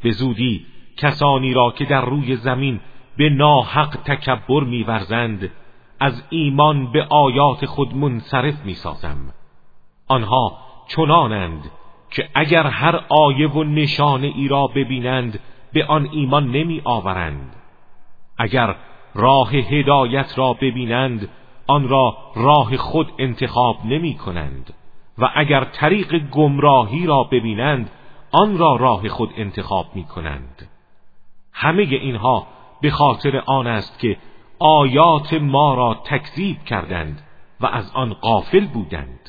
به زودی کسانی را که در روی زمین به ناحق تکبر می‌ورزند از ایمان به آیات خود منصرف می‌سازم. آنها چنانند که اگر هر آیه و نشانه ای را ببینند به آن ایمان نمی آورند. اگر راه هدایت را ببینند آن را راه خود انتخاب نمی کنند و اگر طریق گمراهی را ببینند آن را راه خود انتخاب می کنند. همه اینها به خاطر آن است که آیات ما را تکذیب کردند و از آن غافل بودند.